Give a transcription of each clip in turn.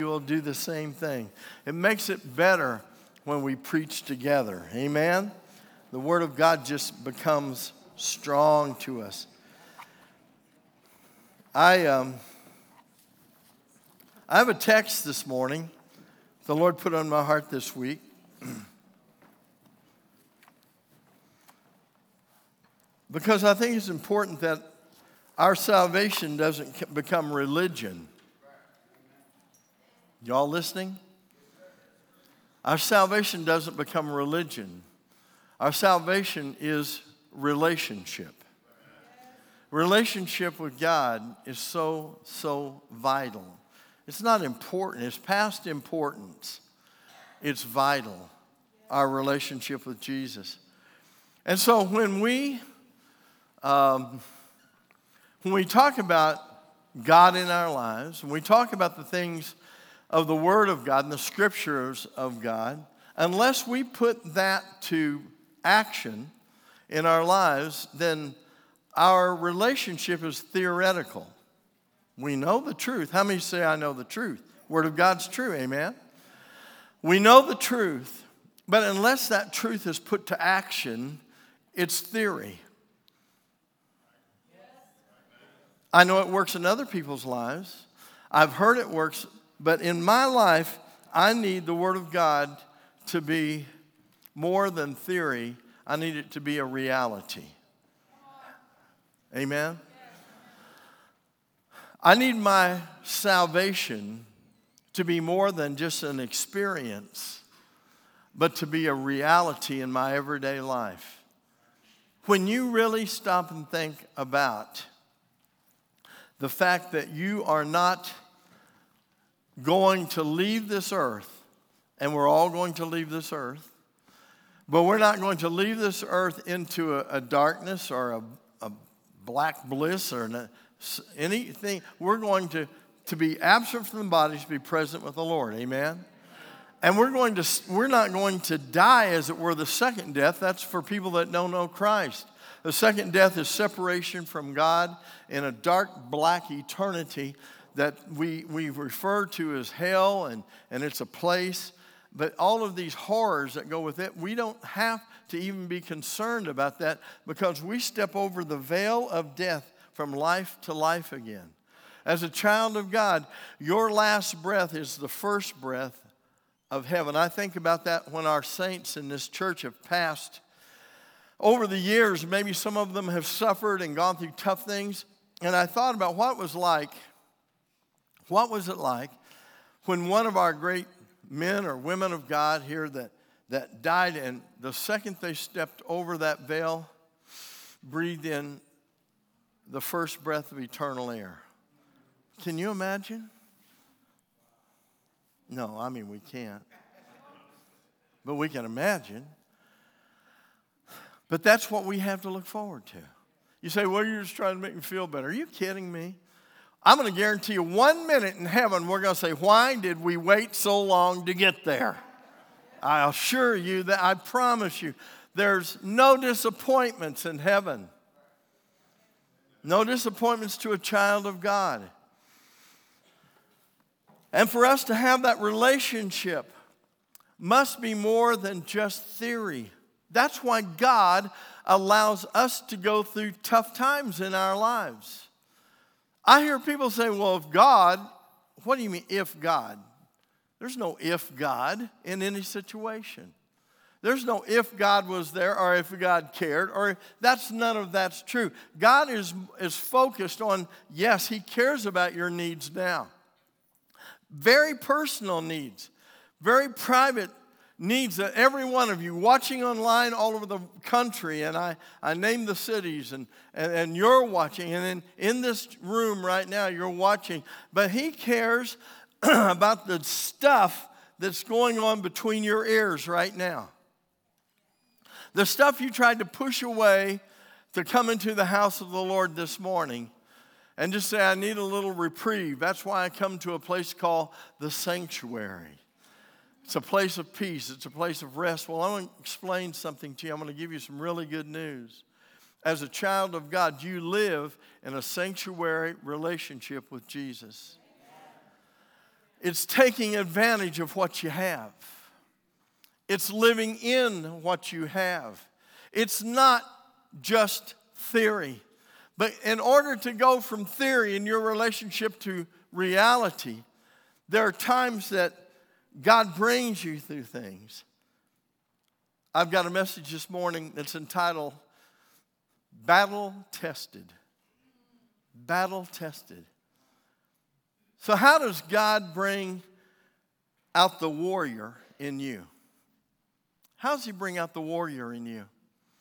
You will do the same thing. It makes it better when we preach together. Amen? The Word of God just becomes strong to us. I have a text this morning the Lord put on my heart this week. Because I think it's important that our salvation doesn't become religion. Y'all listening? Our salvation doesn't become religion. Our salvation is relationship. Relationship with God is so vital. It's not important. It's past importance. It's vital, our relationship with Jesus. And so when we talk about God in our lives, when we talk about the things of the Word of God and the Scriptures of God, unless we put that to action in our lives, then our relationship is theoretical. We know the truth. How many say, I know the truth? Word of God's true, amen? We know the truth, but unless that truth is put to action, it's theory. I know it works in other people's lives. I've heard it works, but in my life, I need the Word of God to be more than theory. I need it to be a reality. Amen? I need my salvation to be more than just an experience, but to be a reality in my everyday life. When you really stop and think about the fact that you are not going to leave this earth, and we're all going to leave this earth, but we're not going to leave this earth into a darkness or a black bliss or anything. We're going to be absent from the body, to be present with the Lord. Amen? And we're not going to die, as it were, the second death. That's for people that don't know Christ. The second death is separation from God in a dark, black eternity that we refer to as hell, and it's a place. But all of these horrors that go with it, we don't have to even be concerned about that, because we step over the veil of death from life to life again. As a child of God, your last breath is the first breath of heaven. I think about that when our saints in this church have passed. Over the years, maybe some of them have suffered and gone through tough things. And I thought about what was it like when one of our great men or women of God here that died, and the second they stepped over that veil, breathed in the first breath of eternal air. Can you imagine? No, I mean, we can't. But we can imagine. But that's what we have to look forward to. You say, well, you're just trying to make me feel better. Are you kidding me? I'm going to guarantee you 1 minute in heaven, we're going to say, why did we wait so long to get there? I assure you that, I promise you, there's no disappointments in heaven. No disappointments to a child of God. And for us to have that relationship must be more than just theory. That's why God allows us to go through tough times in our lives. I hear people say, well, if God, what do you mean, if God? There's no if God in any situation. There's no if God was there or if God cared, or none of that's true. God is focused on, yes, He cares about your needs now. Very personal needs, very private needs that every one of you watching online all over the country, and I name the cities, and you're watching, and in this room right now you're watching, but He cares about the stuff that's going on between your ears right now. The stuff you tried to push away to come into the house of the Lord this morning and just say, I need a little reprieve. That's why I come to a place called the sanctuary. It's a place of peace. It's a place of rest. Well, I want to explain something to you. I'm going to give you some really good news. As a child of God, you live in a sanctuary relationship with Jesus. It's taking advantage of what you have. It's living in what you have. It's not just theory. But in order to go from theory in your relationship to reality, there are times that God brings you through things. I've got a message this morning that's entitled, Battle Tested. Battle Tested. So how does God bring out the warrior in you? How does he bring out the warrior in you?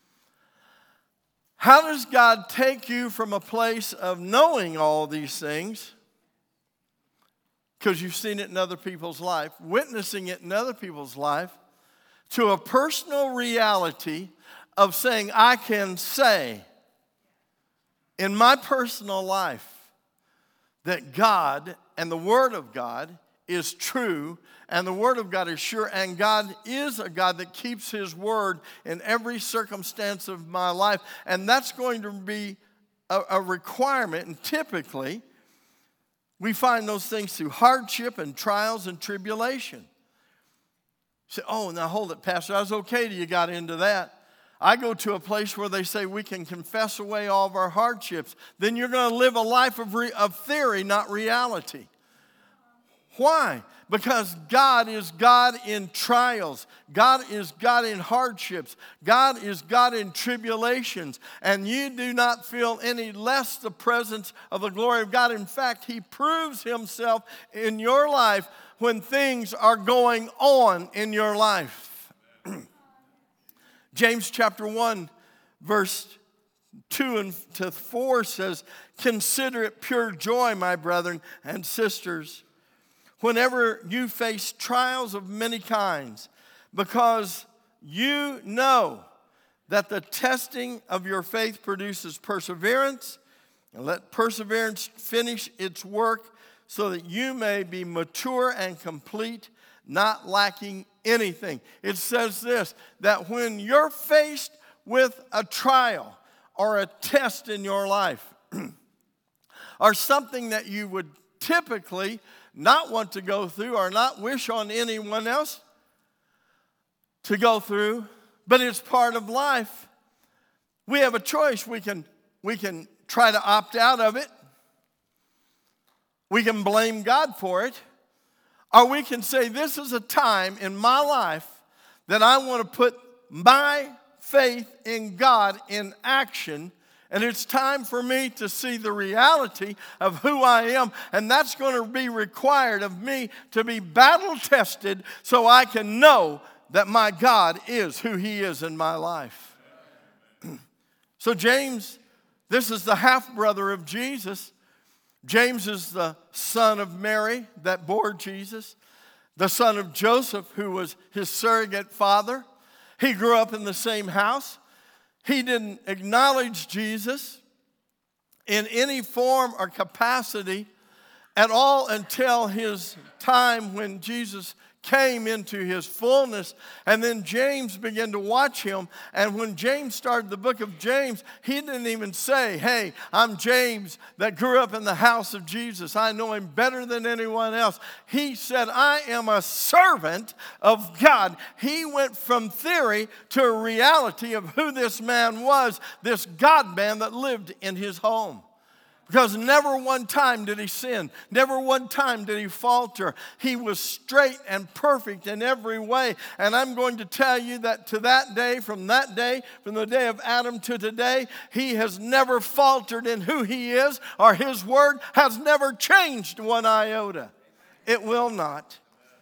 How does God take you from a place of knowing all these things, because you've seen it in other people's life, witnessing it in other people's life, to a personal reality of saying, I can say in my personal life that God and the Word of God is true, and the Word of God is sure, and God is a God that keeps His Word in every circumstance of my life. And that's going to be a requirement, and typically we find those things through hardship and trials and tribulation. You say, oh, now hold it, Pastor, I was okay till you got into that. I go to a place where they say we can confess away all of our hardships. Then you're going to live a life of theory, not reality. Why? Because God is God in trials. God is God in hardships. God is God in tribulations. And you do not feel any less the presence of the glory of God. In fact, He proves Himself in your life when things are going on in your life. James chapter 1, verse 2 and to 4 says, consider it pure joy, my brethren and sisters, whenever you face trials of many kinds, because you know that the testing of your faith produces perseverance, and let perseverance finish its work so that you may be mature and complete, not lacking anything. It says this, that when you're faced with a trial or a test in your life, or something that you would typically not want to go through or not wish on anyone else to go through, but it's part of life, we have a choice. We can try to opt out of it. We can blame God for it. Or we can say, this is a time in my life that I want to put my faith in God in action. And it's time for me to see the reality of who I am. And that's going to be required of me to be battle tested so I can know that my God is who He is in my life. So James, this is the half-brother of Jesus. James is the son of Mary that bore Jesus, the son of Joseph, who was his surrogate father. He grew up in the same house. He didn't acknowledge Jesus in any form or capacity at all until his time when Jesus came into his fullness. And then James began to watch him. And when James started the book of James, he didn't even say, hey, I'm James that grew up in the house of Jesus. I know him better than anyone else. He said, I am a servant of God. He went from theory to a reality of who this man was, this God man that lived in his home. Because never one time did he sin. Never one time did he falter. He was straight and perfect in every way. And I'm going to tell you that to that day, from the day of Adam to today, he has never faltered in who he is, or his word has never changed one iota. It will not.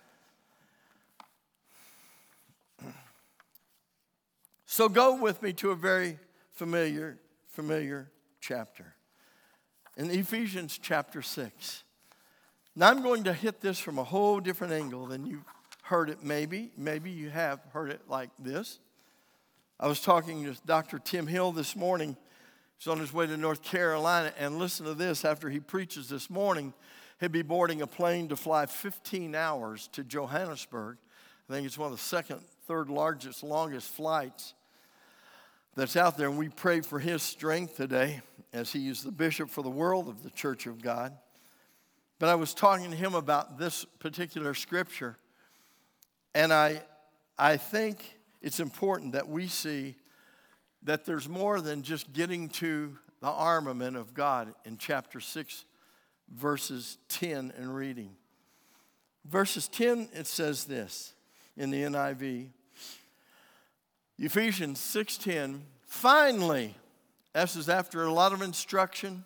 So go with me to a very familiar chapter. In Ephesians chapter 6. Now I'm going to hit this from a whole different angle than you've heard it maybe. Maybe you have heard it like this. I was talking to Dr. Tim Hill this morning. He's on his way to North Carolina, and listen to this. After he preaches this morning, he'll be boarding a plane to fly 15 hours to Johannesburg. I think it's one of the third largest, longest flights that's out there, and we pray for his strength today as he is the bishop for the world of the Church of God. But I was talking to him about this particular scripture, and I think it's important that we see that there's more than just getting to the armament of God in chapter 6, verses 10 and reading. Verses 10, it says this in the NIV. Ephesians 6:10, finally, this is after a lot of instruction,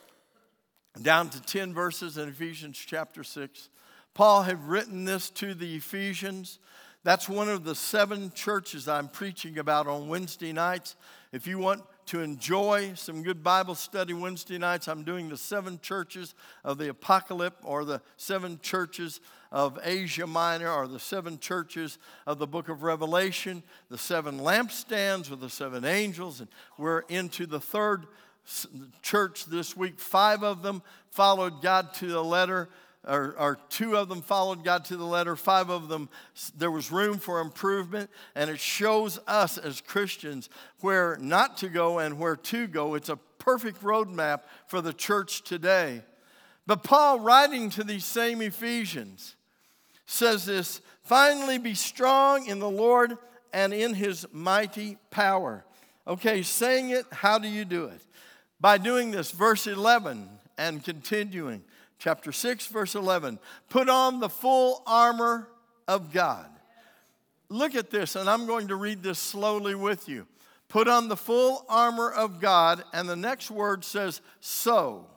down to 10 verses in Ephesians chapter 6. Paul had written this to the Ephesians. That's one of the 7 churches I'm preaching about on Wednesday nights. If you want to enjoy some good Bible study Wednesday nights, I'm doing the 7 churches of the Apocalypse, or the 7 churches of Asia Minor, or the 7 churches of the book of Revelation, the 7 lampstands with the 7 angels, and we're into the 3rd church this week. 5 of them followed God to the letter, or 2 of them followed God to the letter. 5 of them, there was room for improvement, and it shows us as Christians where not to go and where to go. It's a perfect roadmap for the church today. But Paul, writing to these same Ephesians, says this, finally be strong in the Lord and in his mighty power. Okay, saying it, how do you do it? By doing this, verse 11 and continuing. Chapter 6, verse 11. Put on the full armor of God. Look at this, and I'm going to read this slowly with you. Put on the full armor of God, and the next word says, so.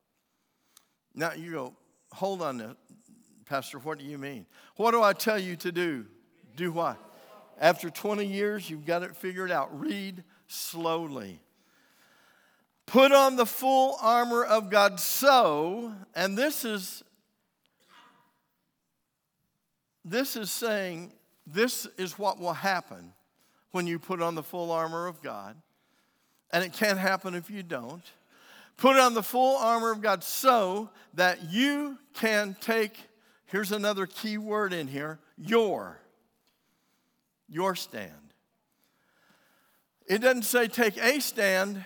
Now you go, hold on, Pastor, what do you mean? What do I tell you to do? Do what? After 20 years, you've got it figured out. Read slowly. Put on the full armor of God, so, and this is saying, this is what will happen when you put on the full armor of God, and it can't happen if you don't. Put on the full armor of God so that you can take, here's another key word in here, your stand. It doesn't say take a stand,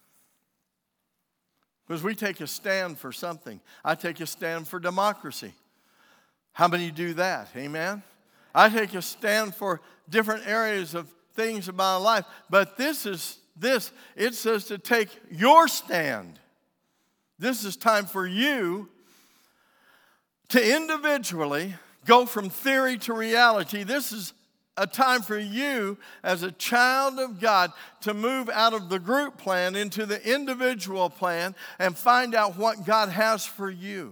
because we take a stand for something. I take a stand for democracy. How many do that? Amen? I take a stand for different areas of things in my life. But it says to take your stand. This is time for you to individually go from theory to reality. This is a time for you as a child of God to move out of the group plan into the individual plan and find out what God has for you,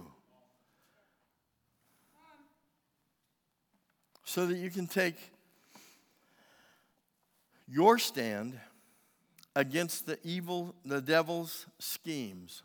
so that you can take your stand against the devil's schemes.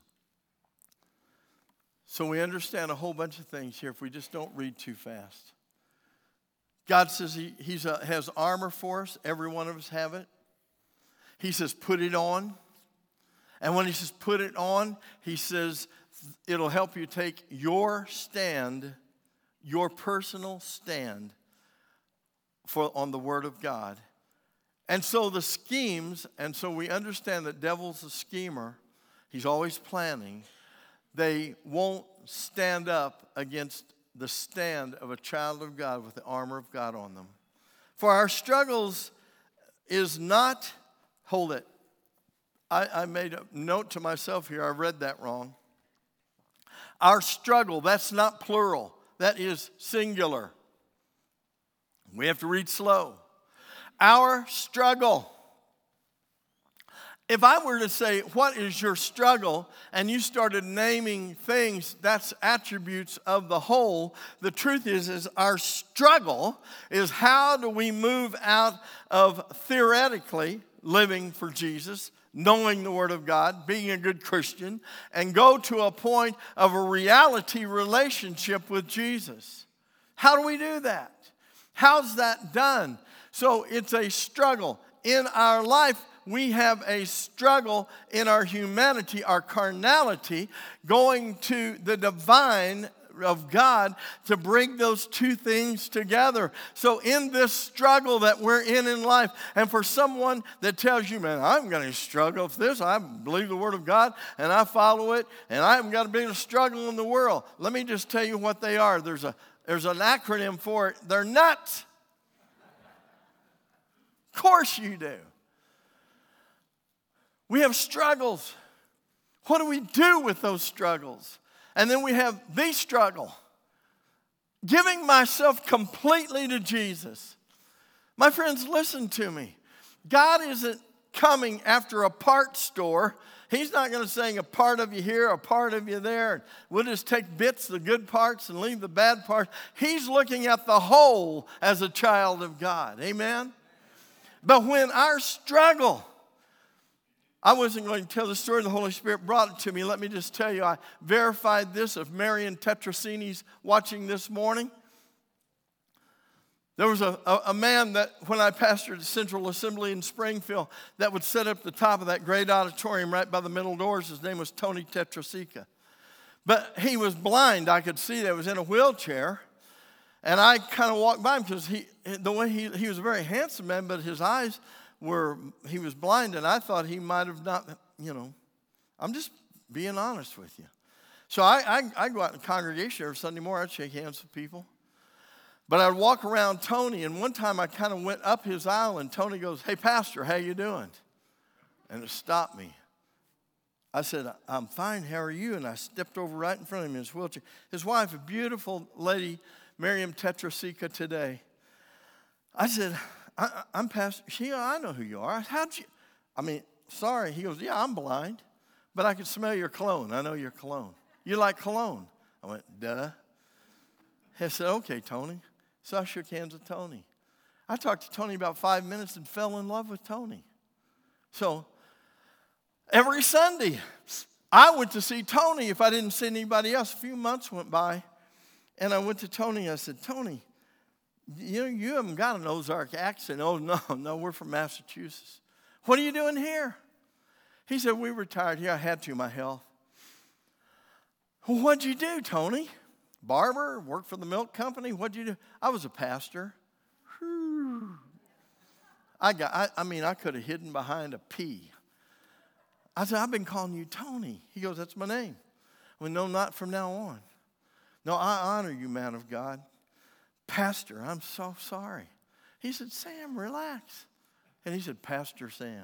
So we understand a whole bunch of things here if we just don't read too fast. God says he has armor for us. Every one of us have it. He says, put it on. And when he says, put it on, he says, it'll help you take your stand, your personal stand on the Word of God. And so the schemes, and so we understand that devil's a schemer. He's always planning. They won't stand up against the stand of a child of God with the armor of God on them. For our struggles is not, hold it, I made a note to myself here, I read that wrong. Our struggle, that's not plural, that is singular. We have to read slow. Our struggle. If I were to say, what is your struggle? And you started naming things, that's attributes of the whole. The truth is our struggle is how do we move out of theoretically living for Jesus, knowing the Word of God, being a good Christian, and go to a point of a reality relationship with Jesus. How do we do that? How's that done? So it's a struggle. In our life, we have a struggle in our humanity, our carnality, going to the divine of God to bring those two things together. So in this struggle that we're in life, and for someone that tells you, man, I'm going to struggle with this, I believe the Word of God, and I follow it, and I haven't got a big struggle in the world. Let me just tell you what they are. There's an acronym for it. They're nuts. Of course you do. We have struggles. What do we do with those struggles? And then we have the struggle. Giving myself completely to Jesus. My friends, listen to me. God isn't coming after a parts store. He's not going to say a part of you here, a part of you there. And we'll just take bits, the good parts, and leave the bad parts. He's looking at the whole as a child of God. Amen? But when our struggle, I wasn't going to tell the story. The Holy Spirit brought it to me. Let me just tell you, I verified this of Marion Tetrasini's watching this morning. There was a man that, when I pastored the Central Assembly in Springfield, that would sit up at the top of that great auditorium right by the middle doors. His name was Tony Tetrasica. But he was blind. I could see that he was in a wheelchair. And I kind of walked by him because he was a very handsome man, but his eyes he was blind, and I thought he might have not, I'm just being honest with you. So I go out in the congregation every Sunday morning. I'd shake hands with people. But I'd walk around Tony, and one time I kind of went up his aisle, and Tony goes, "Hey, Pastor, how you doing?" And it stopped me. I said, "I'm fine, how are you?" And I stepped over right in front of him in his wheelchair. His wife, a beautiful lady, Miriam Tetrasica today. I said, I'm Pastor. I know who you are. Sorry. He goes, "Yeah, I'm blind, but I can smell your cologne. I know your cologne. You like cologne?" I went, "Duh." He said, "Okay, Tony." So I shook hands with Tony. I talked to Tony about 5 minutes and fell in love with Tony. So every Sunday, I went to see Tony if I didn't see anybody else. A few months went by, and I went to Tony. I said, "Tony, you haven't got an Ozark accent." "Oh, no, we're from Massachusetts." "What are you doing here?" He said, "We retired here. I had to, my health." "Well, what'd you do, Tony?" "Barber, worked for the milk company." "What'd you do?" "I was a pastor." Whew. I could have hidden behind a P. I said, "I've been calling you Tony." He goes, "That's my name." "Well, no, not from now on." "No, I honor you, man of God." "Pastor, I'm so sorry." He said, "Sam, relax." And he said, "Pastor Sam."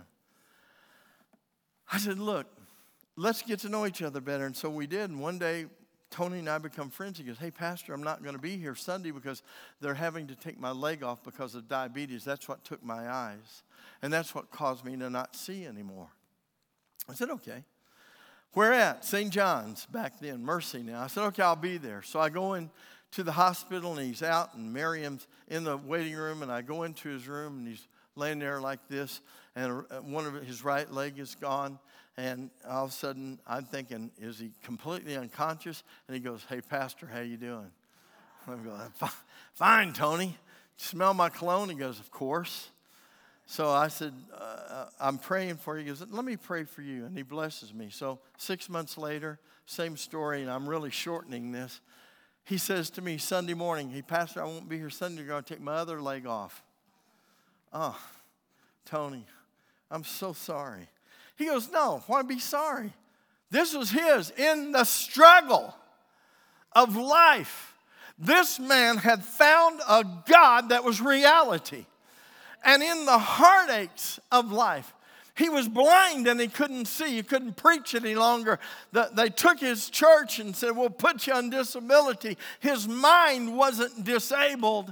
I said, "Look, let's get to know each other better." And so we did. And one day, Tony and I become friends. He goes, "Hey, Pastor, I'm not going to be here Sunday because they're having to take my leg off because of diabetes. That's what took my eyes. And that's what caused me to not see anymore." I said, "Okay." "Where at?" "St. John's," back then, Mercy now. I said, "Okay, I'll be there." So I go in to the hospital, and he's out, and Miriam's in the waiting room, and I go into his room, and he's laying there like this, and one of his right leg is gone, and all of a sudden, I'm thinking, is he completely unconscious? And he goes, "Hey, Pastor, how you doing?" I'm going, "Fine, Tony. Smell my cologne?" He goes, "Of course." So I said, "I'm praying for you." He goes, "Let me pray for you," and he blesses me. So 6 months later, same story, and I'm really shortening this. He says to me Sunday morning, "Hey, Pastor, I won't be here Sunday. You're going to take my other leg off." "Oh, Tony, I'm so sorry." He goes, "No, why be sorry? This was his in the struggle of life. This man had found a God that was reality. And in the heartaches of life, he was blind and he couldn't see. He couldn't preach any longer. They took his church and said, "We'll put you on disability." His mind wasn't disabled,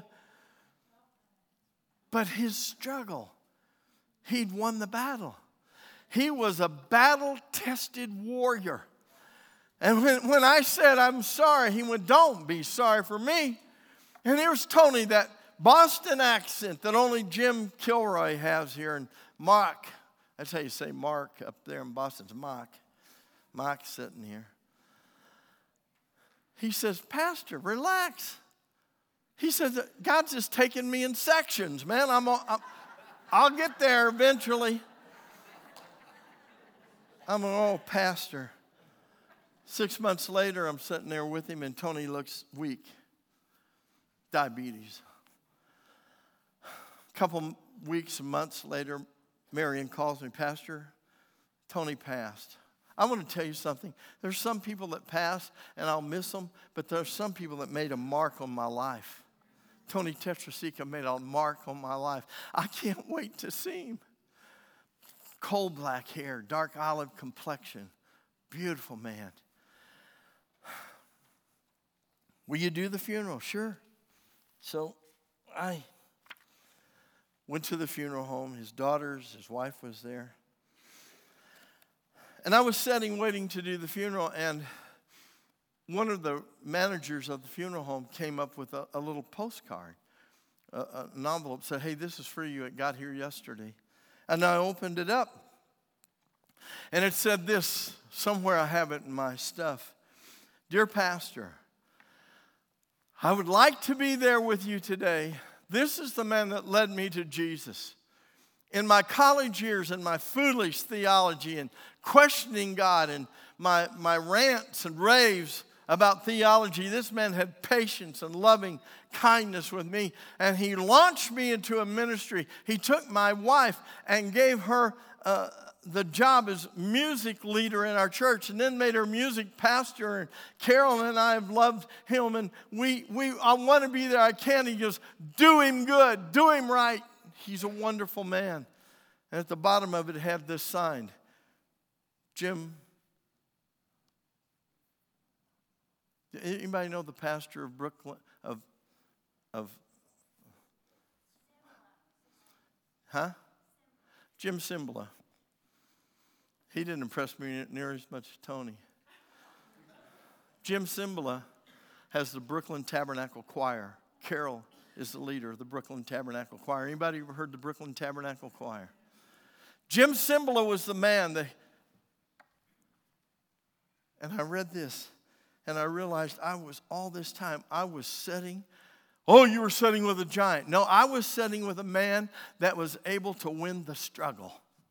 but his struggle, he'd won the battle. He was a battle-tested warrior. And when I said, "I'm sorry," he went, "Don't be sorry for me." And here's Tony, that Boston accent that only Jim Kilroy has here, and Mark. That's how you say Mark up there in Boston. It's Mark. Mark's sitting here. He says, "Pastor, relax." He says, "God's just taking me in sections, man. I'll get there eventually." I'm an old pastor. 6 months later, I'm sitting there with him, and Tony looks weak. Diabetes. A couple weeks, months later, Marion calls me, Pastor, Tony passed. I want to tell you something. There's some people that pass, and I'll miss them, but there's some people that made a mark on my life. Tony Tetrasica made a mark on my life. I can't wait to see him. Coal black hair, dark olive complexion, beautiful man. Will you do the funeral? Sure. So I went to the funeral home. His daughters, his wife was there. And I was sitting waiting to do the funeral, and one of the managers of the funeral home came up with a little postcard, an envelope, said, hey, this is for you. It got here yesterday. And I opened it up, and it said this, somewhere I have it in my stuff. Dear Pastor, I would like to be there with you today. This is the man that led me to Jesus. In my college years and my foolish theology and questioning God and my rants and raves about theology, this man had patience and loving kindness with me, and he launched me into a ministry. He took my wife and gave her the job as music leader in our church, and then made her music pastor. And Carol and I have loved him, and I want to be there. I can. He goes, do him good, do him right. He's a wonderful man. And at the bottom of it had this sign, Jim. Anybody know the pastor of Brooklyn Jim Cymbala. He didn't impress me near as much as Tony. Jim Cymbala has the Brooklyn Tabernacle Choir. Carol is the leader of the Brooklyn Tabernacle Choir. Anybody ever heard the Brooklyn Tabernacle Choir? Jim Cymbala was the man. And I read this, and I realized all this time I was sitting. Oh, you were sitting with a giant. No, I was sitting with a man that was able to win the struggle.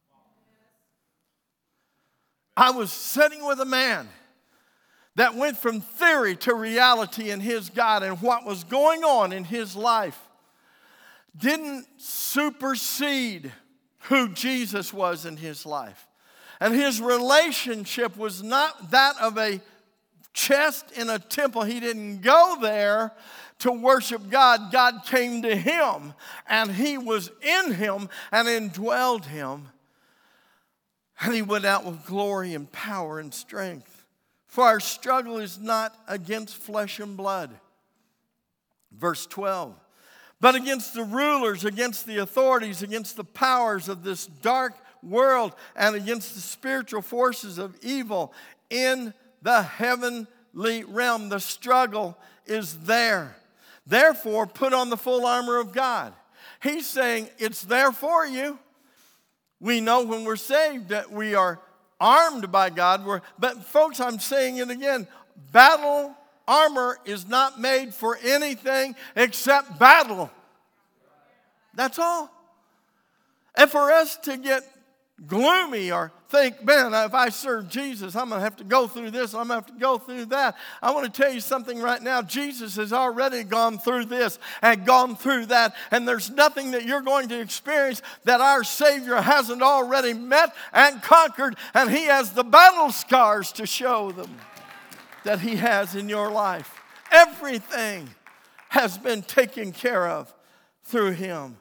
I was sitting with a man that went from theory to reality in his God, and what was going on in his life didn't supersede who Jesus was in his life. And his relationship was not that of a chest in a temple. He didn't go there to worship God. God came to him, and he was in him and indwelled him. And he went out with glory and power and strength. For our struggle is not against flesh and blood. Verse 12. But against the rulers, against the authorities, against the powers of this dark world, and against the spiritual forces of evil in the heavenly realm. The struggle is there. Therefore, put on the full armor of God. He's saying it's there for you. We know when we're saved that we are armed by God. But folks, I'm saying it again. Battle armor is not made for anything except battle. That's all. And for us to get gloomy or think, man, if I serve Jesus, I'm going to have to go through this, I'm going to have to go through that. I want to tell you something right now. Jesus has already gone through this and gone through that, and there's nothing that you're going to experience that our Savior hasn't already met and conquered, and he has the battle scars to show them that he has in your life. Everything has been taken care of through him.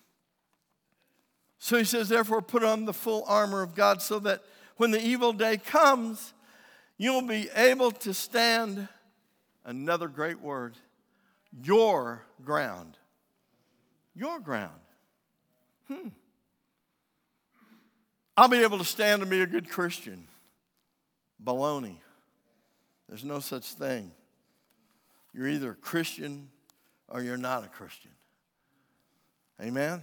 So he says, therefore, put on the full armor of God so that when the evil day comes, you'll be able to stand, another great word, your ground. Your ground. I'll be able to stand and be a good Christian. Baloney. There's no such thing. You're either a Christian or you're not a Christian. Amen?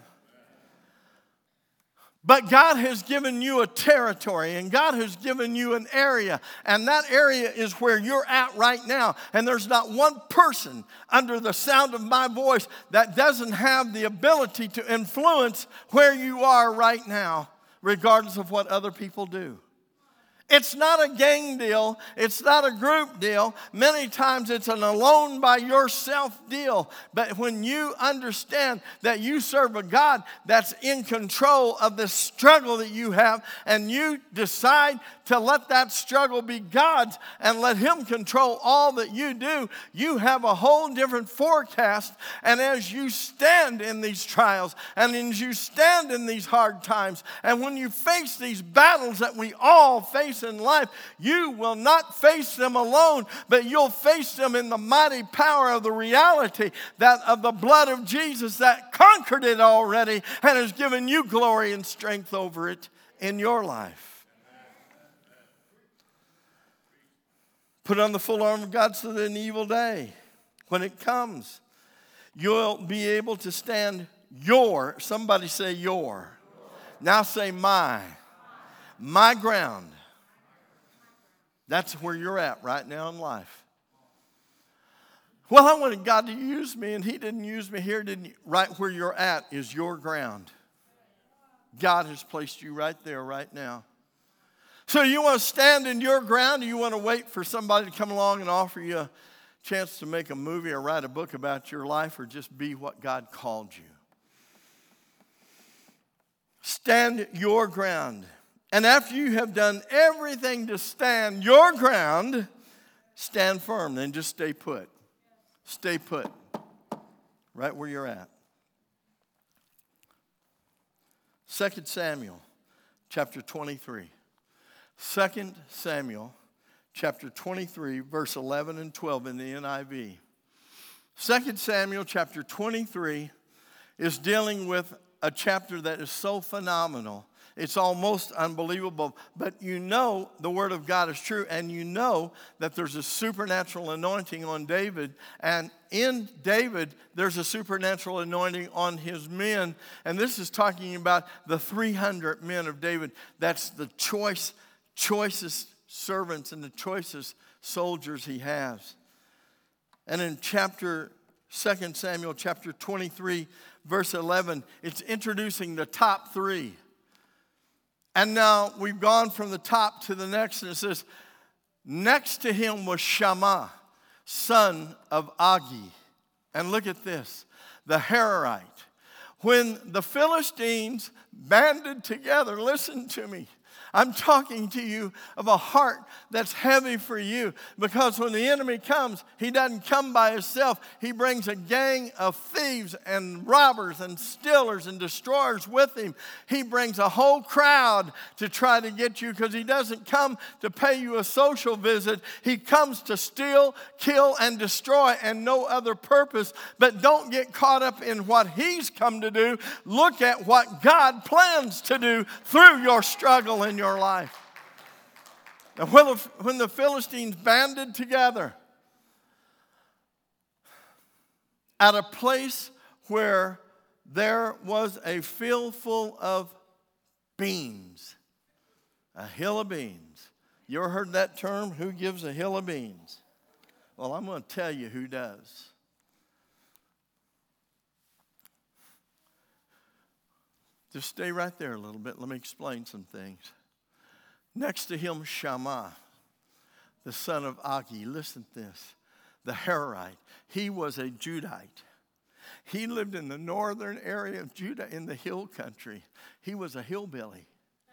But God has given you a territory, and God has given you an area, and that area is where you're at right now. And there's not one person under the sound of my voice that doesn't have the ability to influence where you are right now, regardless of what other people do. It's not a gang deal. It's not a group deal. Many times it's an alone by yourself deal. But when you understand that you serve a God that's in control of the struggle that you have, and you decide to let that struggle be God's and let Him control all that you do, you have a whole different forecast. And as you stand in these trials, and as you stand in these hard times, and when you face these battles that we all face in life, you will not face them alone, but you'll face them in the mighty power of the reality that of the blood of Jesus that conquered it already and has given you glory and strength over it in your life. Put on the full armor of God so that in the evil day, when it comes, you'll be able to stand your, somebody say your. Now say my ground. That's where you're at right now in life. Well, I wanted God to use me, and He didn't use me here, didn't He? Right where you're at is your ground. God has placed you right there, right now. So you want to stand in your ground, or you want to wait for somebody to come along and offer you a chance to make a movie or write a book about your life, or just be what God called you? Stand your ground. And after you have done everything to stand your ground, stand firm. Then just stay put. Stay put. Right where you're at. 2 Samuel chapter 23. 2 Samuel chapter 23, verse 11 and 12 in the NIV. 2 Samuel chapter 23 is dealing with a chapter that is so phenomenal. It's almost unbelievable, but you know the Word of God is true, and you know that there's a supernatural anointing on David, and in David, there's a supernatural anointing on his men, and this is talking about the 300 men of David. That's the choicest servants and the choicest soldiers he has. And in 2 Samuel chapter 23, verse 11, it's introducing the top three. And now we've gone from the top to the next, and it says, next to him was Shammah, son of Agi. And look at this, the Hararite. When the Philistines banded together, listen to me, I'm talking to you of a heart that's heavy for you, because when the enemy comes, he doesn't come by himself. He brings a gang of thieves and robbers and stealers and destroyers with him. He brings a whole crowd to try to get you, because he doesn't come to pay you a social visit. He comes to steal, kill, and destroy, and no other purpose. But don't get caught up in what he's come to do. Look at what God plans to do through your struggle in your life. And when the Philistines banded together at a place where there was a field full of beans, a hill of beans. You ever heard that term? Who gives a hill of beans? Well, I'm going to tell you who does. Just stay right there a little bit. Let me explain some things. Next to him, Shammah, the son of Agi. Listen to this. The Hararite. He was a Judite. He lived in the northern area of Judah in the hill country. He was a hillbilly.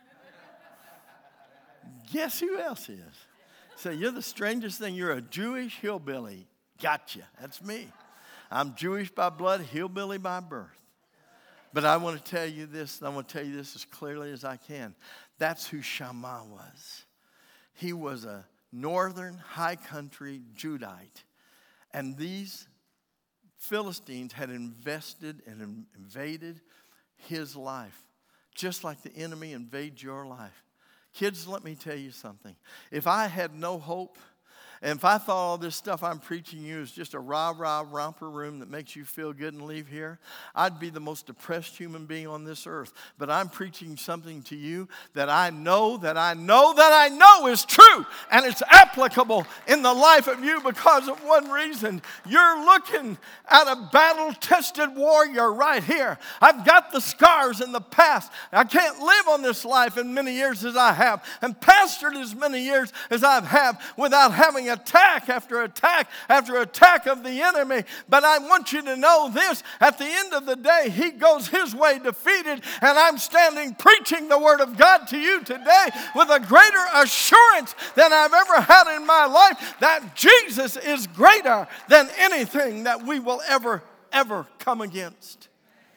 Guess who else is? So you're the strangest thing. You're a Jewish hillbilly. Gotcha. That's me. I'm Jewish by blood, hillbilly by birth. But I want to tell you this, and I want to tell you this as clearly as I can. That's who Shammah was. He was a northern high country Judite. And these Philistines had invested and invaded his life, just like the enemy invades your life. Kids, let me tell you something. If I had no hope And if I thought all this stuff I'm preaching you is just a rah-rah romper room that makes you feel good and leave here, I'd be the most depressed human being on this earth. But I'm preaching something to you that I know is true. And it's applicable in the life of you because of one reason. You're looking at a battle-tested warrior right here. I've got the scars in the past. I can't live on this life in many years as I have and pastored as many years as I've had without having attack after attack after attack of the enemy. But I want you to know this. At the end of the day, he goes his way defeated, and I'm standing preaching the word of God to you today with a greater assurance than I've ever had in my life that Jesus is greater than anything that we will ever come against.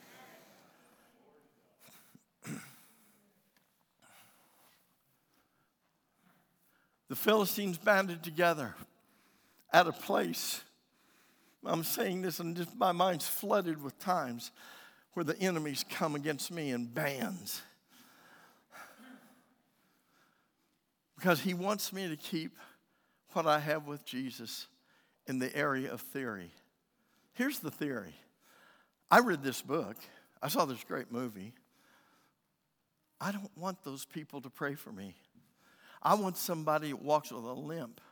The Philistines banded together at a place, I'm saying this and just my mind's flooded with times where the enemies come against me in bands. Because he wants me to keep what I have with Jesus in the area of theory. Here's the theory. I read this book. I saw this great movie. I don't want those people to pray for me. I want somebody that walks with a limp.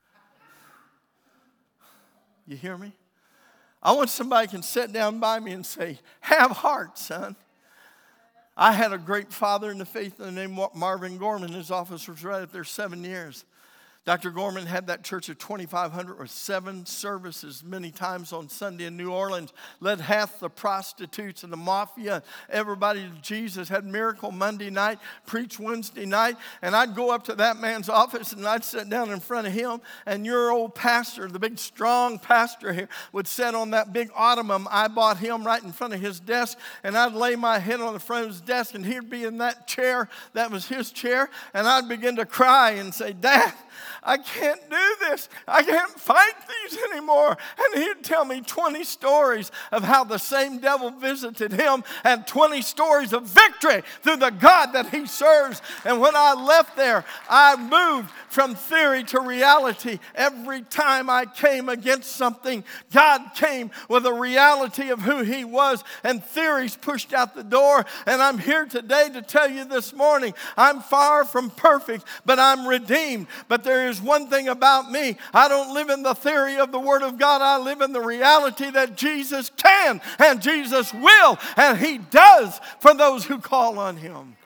You hear me? I want somebody who can sit down by me and say, have heart, son. I had a great father in the faith named Marvin Gorman. His office was right up there 7 years. Dr. Gorman had that church of 2,500 or 7 services many times on Sunday in New Orleans, led half the prostitutes and the mafia, everybody to Jesus, had miracle Monday night, preached Wednesday night, and I'd go up to that man's office and I'd sit down in front of him, and your old pastor, the big strong pastor here, would sit on that big ottoman I bought him right in front of his desk, and I'd lay my head on the front of his desk, and he'd be in that chair, that was his chair, and I'd begin to cry and say, Dad, I can't do this. I can't fight these anymore. And he'd tell me 20 stories of how the same devil visited him and 20 stories of victory through the God that he serves. And when I left there, I moved from theory to reality. Every time I came against something, God came with a reality of who he was, and theories pushed out the door. And I'm here today to tell you this morning, I'm far from perfect, but I'm redeemed. But there is one thing about me. I don't live in the theory of the Word of God. I live in the reality that Jesus can and Jesus will, and he does for those who call on him.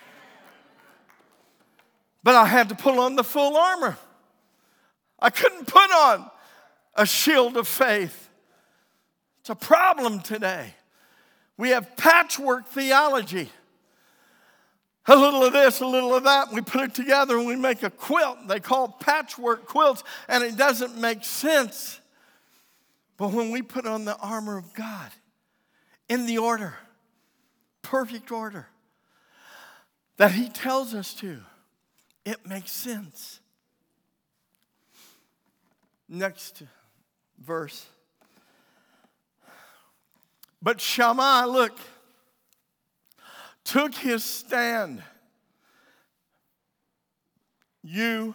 But I had to put on the full armor. I couldn't put on a shield of faith. It's a problem today. We have patchwork theology. A little of this, a little of that. We put it together and we make a quilt. They call patchwork quilts, and it doesn't make sense. But when we put on the armor of God in the order, perfect order, that he tells us to, it makes sense. Next verse. But Shammah, look, took his stand. You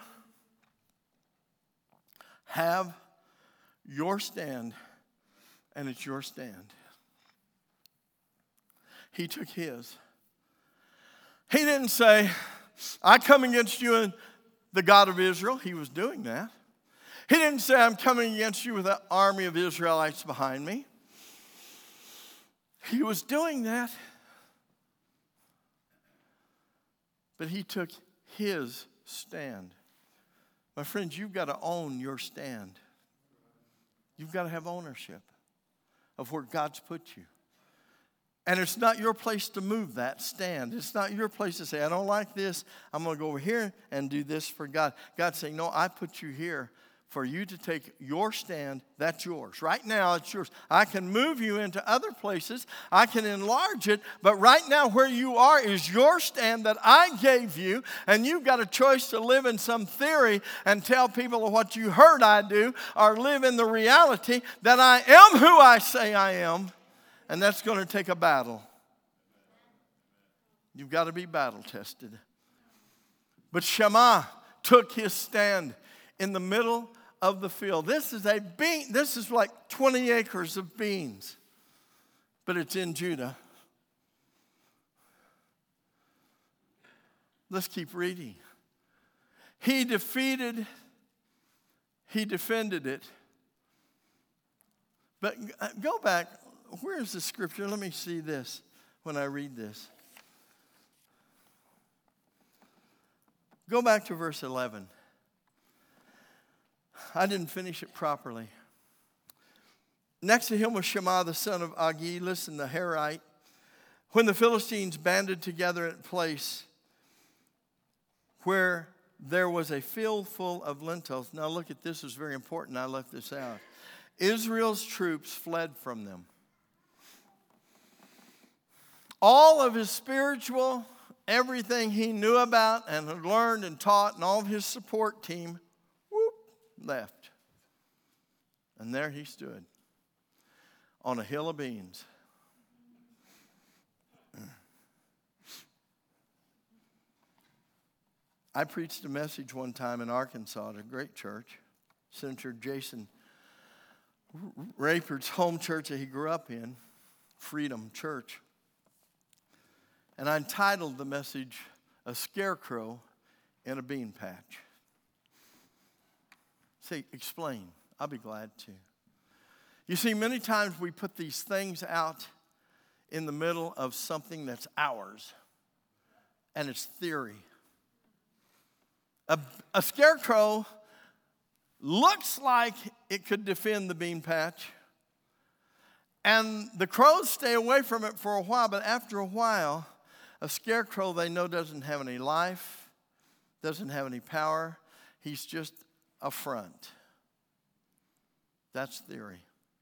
have your stand, and it's your stand. He took his. He didn't say, I come against you and the God of Israel. He was doing that. He didn't say, I'm coming against you with an army of Israelites behind me. He was doing that. But he took his stand. My friends, you've got to own your stand. You've got to have ownership of where God's put you. And it's not your place to move that stand. It's not your place to say, I don't like this. I'm going to go over here and do this for God. God's saying, no, I put you here for you to take your stand. That's yours. Right now, it's yours. I can move you into other places. I can enlarge it. But right now, where you are is your stand that I gave you. And you've got a choice to live in some theory and tell people what you heard I do, or live in the reality that I am who I say I am. And that's going to take a battle. You've got to be battle tested. But Shammah took his stand in the middle of the field. This is a bean. This is like 20 acres of beans, but it's in Judah. Let's keep reading. He defended it. But go back. Where is the scripture? Let me see this when I read this. Go back to verse 11. I didn't finish it properly. Next to him was Shammah, the son of Agi, listen, the Harite. When the Philistines banded together at a place where there was a field full of lentils. Now look at this, is very important. I left this out. Israel's troops fled from them. All of his spiritual, everything he knew about and had learned and taught, and all of his support team, left. And there he stood on a hill of beans. I preached a message one time in Arkansas at a great church, Senator Jason Rayford's home church that he grew up in, Freedom Church. And I entitled the message, A Scarecrow in a Bean Patch. Say, explain. I'll be glad to. You see, many times we put these things out in the middle of something that's ours, and it's theory. A scarecrow looks like it could defend the bean patch, and the crows stay away from it for a while, but after a while, a scarecrow they know doesn't have any life, doesn't have any power. He's just a front. That's theory.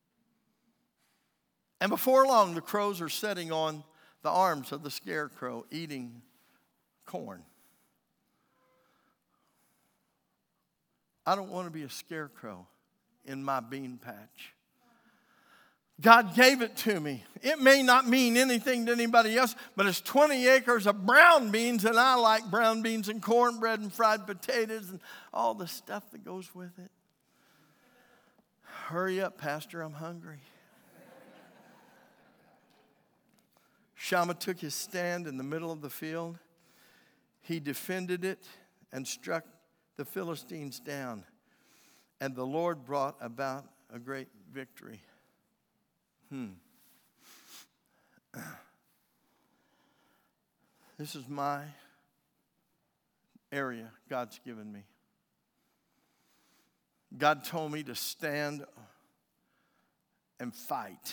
And before long, the crows are sitting on the arms of the scarecrow, eating corn. I don't want to be a scarecrow in my bean patch. God gave it to me. It may not mean anything to anybody else, but it's 20 acres of brown beans, and I like brown beans and cornbread and fried potatoes and all the stuff that goes with it. Hurry up, Pastor, I'm hungry. Shammah took his stand in the middle of the field. He defended it and struck the Philistines down. And the Lord brought about a great victory. This is my area God's given me. God told me to stand and fight.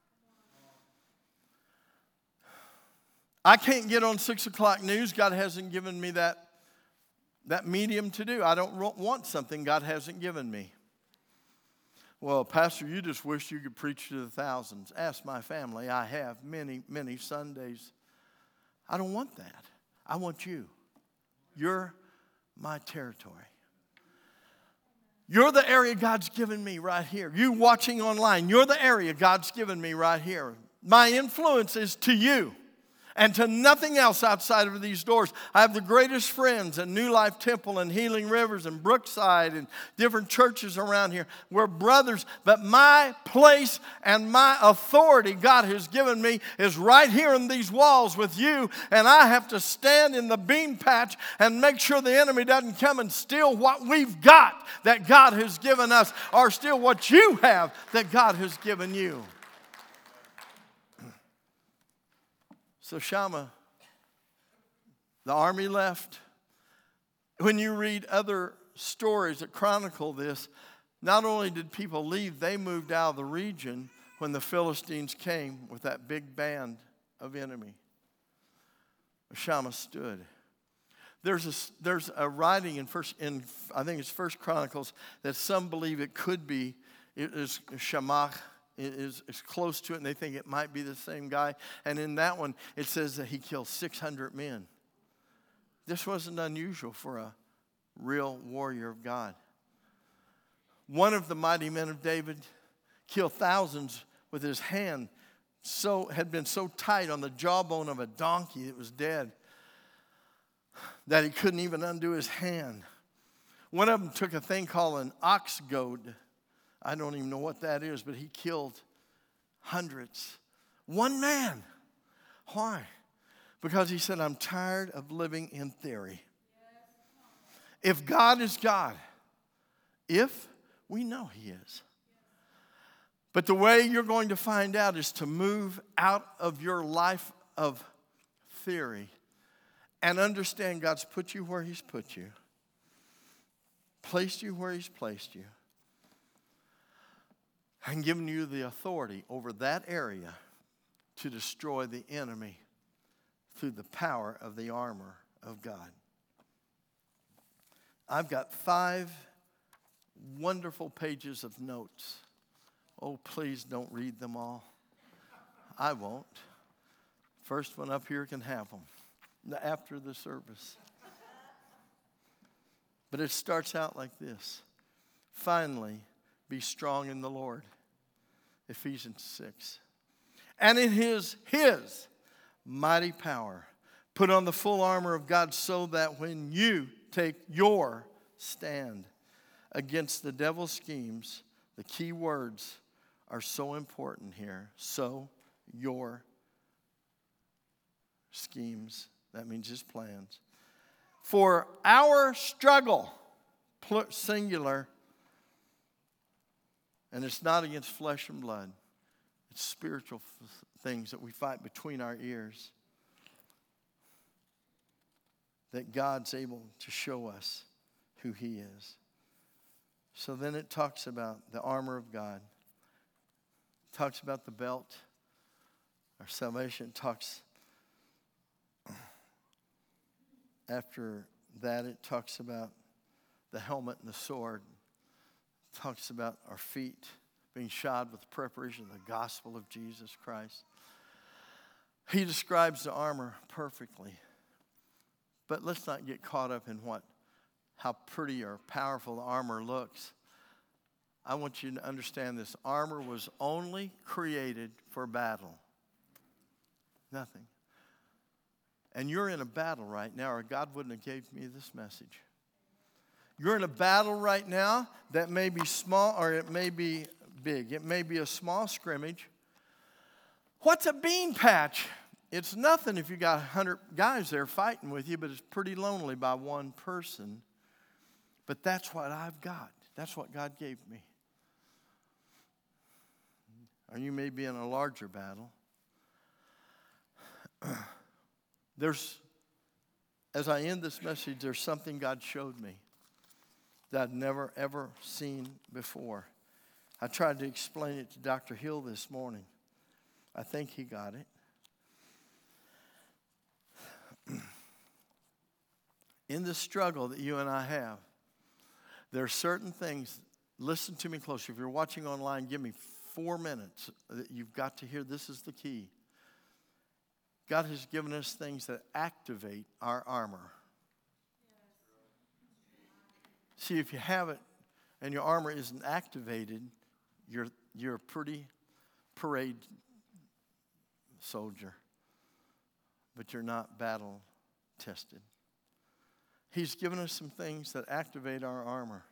I can't get on 6 o'clock news. God hasn't given me that medium to do. I don't want something God hasn't given me. Well, Pastor, you just wish you could preach to the thousands. Ask my family. I have many, many Sundays. I don't want that. I want you. You're my territory. You're the area God's given me right here. You watching online, you're the area God's given me right here. My influence is to you and to nothing else outside of these doors. I have the greatest friends at New Life Temple and Healing Rivers and Brookside and different churches around here. We're brothers, but my place and my authority God has given me is right here in these walls with you, and I have to stand in the bean patch and make sure the enemy doesn't come and steal what we've got that God has given us, or steal what you have that God has given you. So Shammah, the army left. When you read other stories that chronicle this, not only did people leave, they moved out of the region when the Philistines came with that big band of enemy. Shammah stood. There's a writing in I think it's First Chronicles that some believe it is Shammah. Is close to it, and they think it might be the same guy. And in that one, it says that he killed 600 men. This wasn't unusual for a real warrior of God. One of the mighty men of David killed thousands with his hand had been so tight on the jawbone of a donkey that was dead that he couldn't even undo his hand. One of them took a thing called an ox goad. I don't even know what that is, but he killed hundreds. One man. Why? Because he said, I'm tired of living in theory. If God is God, if we know He is. But the way you're going to find out is to move out of your life of theory and understand God's put you where He's put you, placed you where He's placed you, and given you the authority over that area to destroy the enemy through the power of the armor of God. I've got 5 wonderful pages of notes. Oh, please don't read them all. I won't. First one up here can have them after the service. But it starts out like this. Finally, be strong in the Lord. Ephesians 6. And in His mighty power, put on the full armor of God so that when you take your stand against the devil's schemes, the key words are so important here. So, your schemes, that means his plans. For our struggle, singular, and it's not against flesh and blood. It's spiritual things that we fight between our ears. That God's able to show us who He is. So then it talks about the armor of God. It talks about the belt. Our salvation talks. After that, it talks about the helmet and the sword. It talks about our feet being shod with the preparation of the gospel of Jesus Christ. He describes the armor perfectly. But let's not get caught up in how pretty or powerful the armor looks. I want you to understand this. Armor was only created for battle. Nothing. And you're in a battle right now, or God wouldn't have gave me this message. You're in a battle right now that may be small or it may be big. It may be a small scrimmage. What's a bean patch? It's nothing if you got 100 guys there fighting with you, but it's pretty lonely by one person. But that's what I've got. That's what God gave me. Or you may be in a larger battle. As I end this message, there's something God showed me that I'd never, ever seen before. I tried to explain it to Dr. Hill this morning. I think he got it. In the struggle that you and I have, there are certain things, listen to me closely. If you're watching online, give me 4 minutes. You've got to hear, this is the key. God has given us things that activate our armor. See, if you have it and your armor isn't activated, you're a pretty parade soldier, but you're not battle tested. He's given us some things that activate our armor.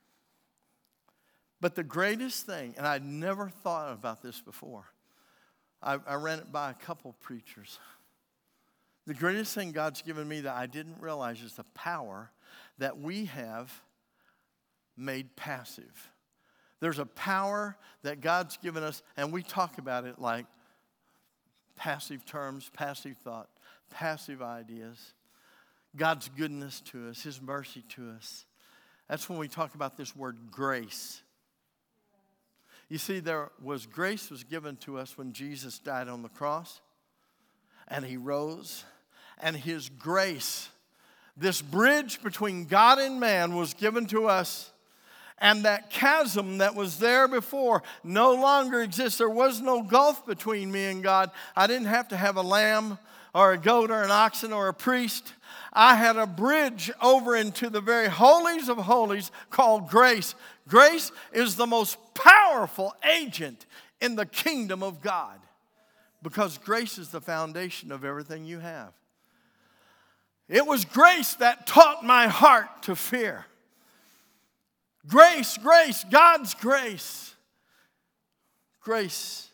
But the greatest thing, and I'd never thought about this before, I ran it by a couple preachers. The greatest thing God's given me that I didn't realize is the power that we have made passive. There's a power that God's given us, and we talk about it like passive terms, passive thought, passive ideas. God's goodness to us, His mercy to us. That's when we talk about this word grace. You see, grace was given to us when Jesus died on the cross and He rose. And His grace, this bridge between God and man, was given to us. And that chasm that was there before no longer exists. There was no gulf between me and God. I didn't have to have a lamb or a goat or an oxen or a priest. I had a bridge over into the very holies of holies called grace. Grace is the most powerful agent in the kingdom of God because grace is the foundation of everything you have. It was grace that taught my heart to fear. Grace, grace, God's grace. Grace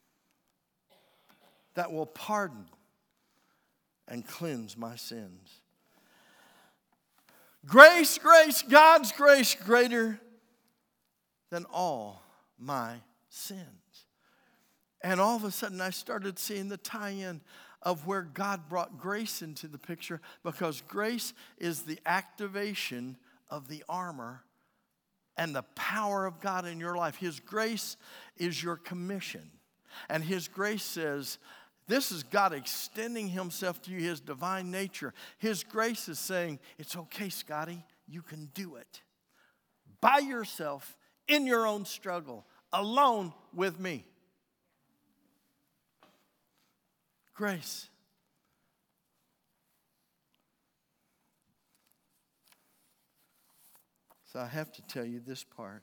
that will pardon and cleanse my sins. Grace, grace, God's grace greater than all my sins. And all of a sudden I started seeing the tie-in of where God brought grace into the picture, because grace is the activation of the armor and the power of God in your life. His grace is your commission. And His grace says, this is God extending Himself to you, His divine nature. His grace is saying, it's okay, Scotty, you can do it. By yourself, in your own struggle, alone with me. Grace. So I have to tell you this part.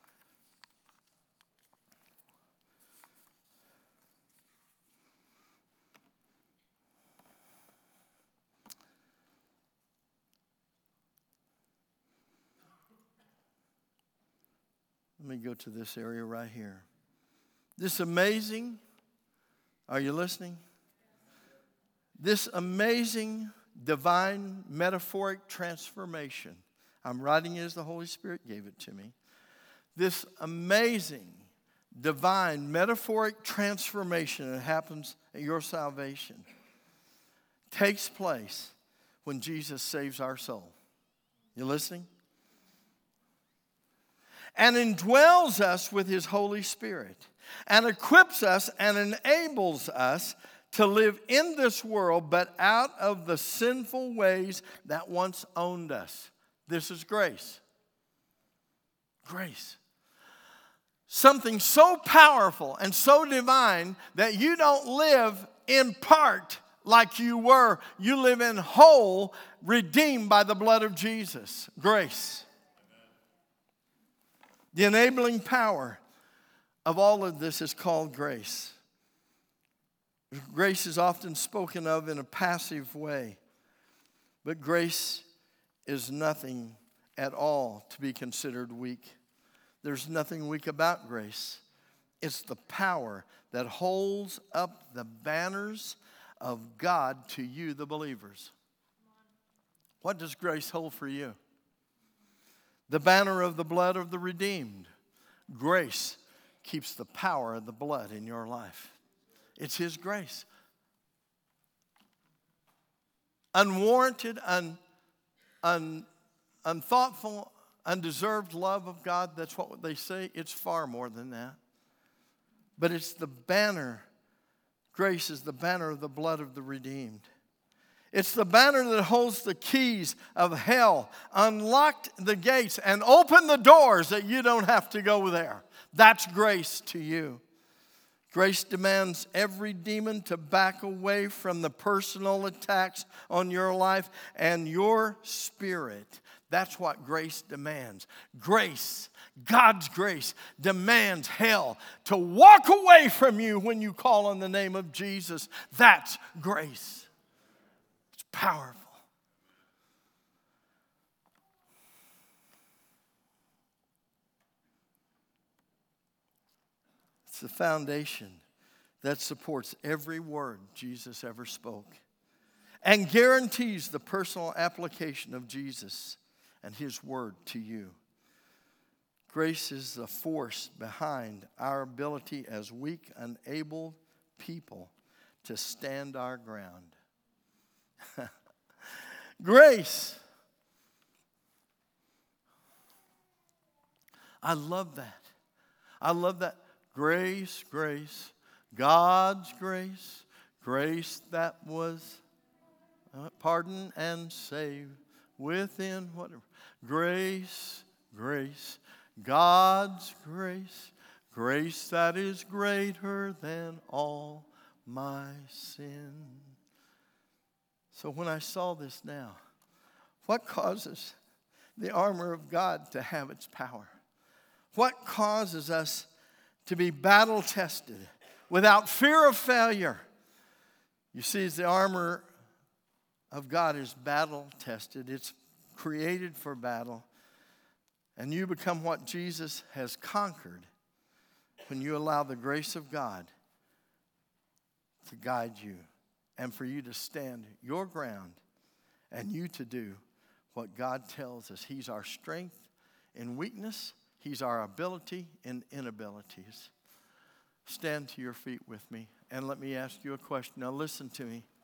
Let me go to this area right here. This amazing, are you listening? This amazing divine metaphoric transformation. I'm writing it as the Holy Spirit gave it to me. This amazing divine metaphoric transformation that happens at your salvation takes place when Jesus saves our soul. You listening? And indwells us with His Holy Spirit, and equips us and enables us to live in this world, but out of the sinful ways that once owned us. This is grace. Grace. Something so powerful and so divine that you don't live in part like you were. You live in whole, redeemed by the blood of Jesus. Grace. The enabling power of all of this is called grace. Grace is often spoken of in a passive way, but grace is nothing at all to be considered weak. There's nothing weak about grace. It's the power that holds up the banners of God to you, the believers. What does grace hold for you? The banner of the blood of the redeemed. Grace keeps the power of the blood in your life. It's His grace. Unwarranted, unthoughtful, undeserved love of God, that's what they say. It's far more than that. But it's the banner. Grace is the banner of the blood of the redeemed. It's the banner that holds the keys of hell, unlocked the gates, and opened the doors that you don't have to go there. That's grace to you. Grace demands every demon to back away from the personal attacks on your life and your spirit. That's what grace demands. Grace, God's grace, demands hell to walk away from you when you call on the name of Jesus. That's grace. It's powerful. It's the foundation that supports every word Jesus ever spoke and guarantees the personal application of Jesus and His word to you. Grace is the force behind our ability as weak, unable people to stand our ground. Grace. I love that. I love that. Grace, grace, God's grace, grace that was pardon and save within whatever. Grace, grace, God's grace, grace that is greater than all my sin. So when I saw this now, what causes the armor of God to have its power? What causes us to be battle tested without fear of failure? You see, the armor of God is battle tested. It's created for battle. And you become what Jesus has conquered when you allow the grace of God to guide you and for you to stand your ground and you to do what God tells us. He's our strength in weakness. He's our ability in inabilities. Stand to your feet with me and let me ask you a question. Now listen to me.